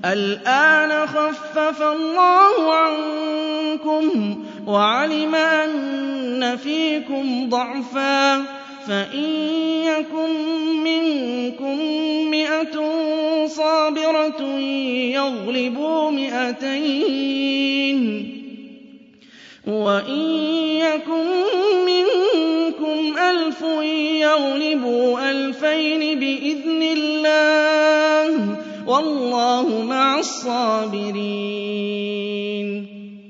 الْآنَ خَفَّفَ اللَّهُ عَنكُمْ وَعَلِمَ أَنَّ فِيكُمْ ضَعْفًا فَإِن يَكُن مِّنكُم 100 صَابِرَةٌ يَغْلِبُوا 200 وَإِن يَكُن مِّنكُمْ 1000 يَغْلِبُوا 2000 بِإِذْنِ اللَّهِ ۗ وَاللَّهُ مَعَ الصَّابِرِينَ